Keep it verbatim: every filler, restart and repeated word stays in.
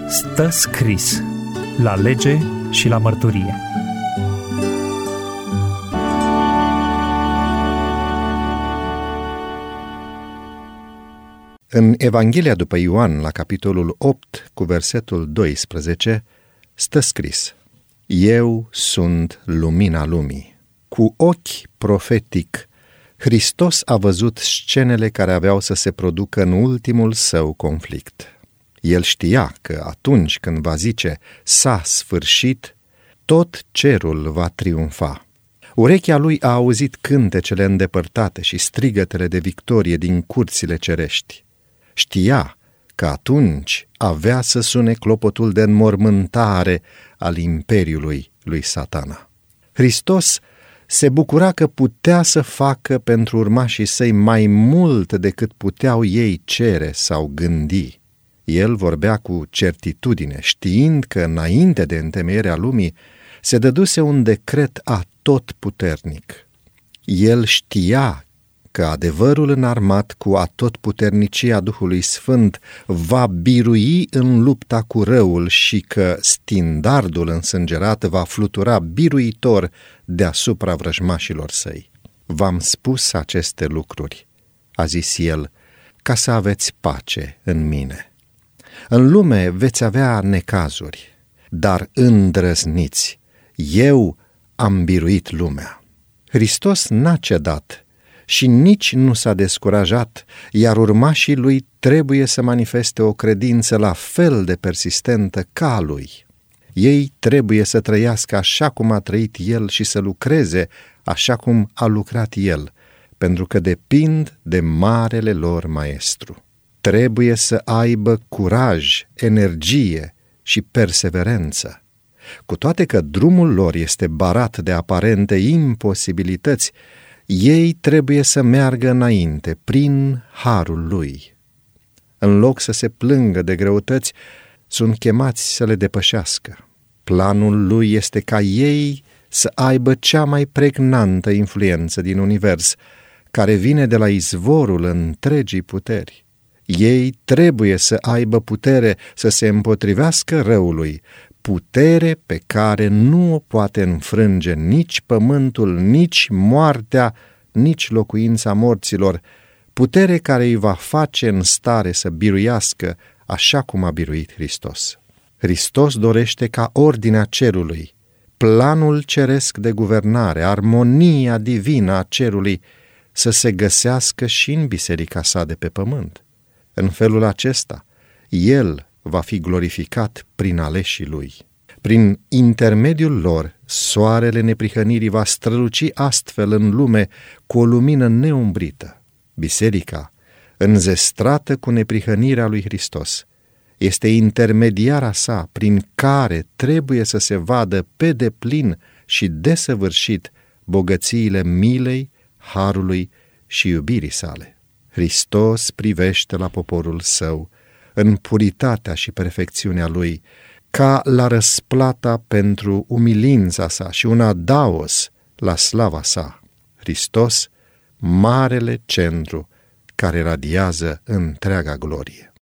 Stă scris la lege și la mărturie. În Evanghelia după Ioan, la capitolul opt, cu versetul doisprezece, stă scris: Eu sunt lumina lumii. Cu ochi profetic, Hristos a văzut scenele care aveau să se producă în ultimul său conflict. El știa că atunci când va zice s-a sfârșit, tot cerul va triumfa. Urechea lui a auzit cântecele îndepărtate și strigătele de victorie din curțile cerești. Știa că atunci avea să sune clopotul de înmormântare al imperiului lui Satana. Hristos se bucura că putea să facă pentru urmașii săi mai mult decât puteau ei cere sau gândi. El vorbea cu certitudine, știind că înainte de întemeierea lumii se dăduse un decret atotputernic. El știa că adevărul înarmat cu atotputernicia Duhului Sfânt va birui în lupta cu răul și că stindardul însângerat va flutura biruitor deasupra vrăjmașilor săi. V-am spus aceste lucruri, a zis el, ca să aveți pace în mine. În lume veți avea necazuri, dar îndrăzniți, eu am biruit lumea. Hristos n-a cedat și nici nu s-a descurajat, iar urmașii lui trebuie să manifeste o credință la fel de persistentă ca a lui. Ei trebuie să trăiască așa cum a trăit el și să lucreze așa cum a lucrat el, pentru că depind de marele lor maestru. Trebuie să aibă curaj, energie și perseverență. Cu toate că drumul lor este barat de aparente imposibilități, ei trebuie să meargă înainte, prin harul lui. În loc să se plângă de greutăți, sunt chemați să le depășească. Planul lui este ca ei să aibă cea mai pregnantă influență din univers, care vine de la izvorul întregii puteri. Ei trebuie să aibă putere să se împotrivească răului, putere pe care nu o poate înfrânge nici pământul, nici moartea, nici locuința morților, putere care îi va face în stare să biruiască așa cum a biruit Hristos. Hristos dorește ca ordinea cerului, planul ceresc de guvernare, armonia divină a cerului să se găsească și în biserica sa de pe pământ. În felul acesta, El va fi glorificat prin aleșii Lui. Prin intermediul lor, soarele neprihănirii va străluci astfel în lume cu o lumină neumbrită. Biserica, înzestrată cu neprihănirea lui Hristos, este intermediara sa prin care trebuie să se vadă pe deplin și desăvârșit bogățiile milei, harului și iubirii sale. Hristos privește la poporul său în puritatea și perfecțiunea lui, ca la răsplata pentru umilința sa și un adaos la slava sa. Hristos, marele centru care radiază întreaga glorie.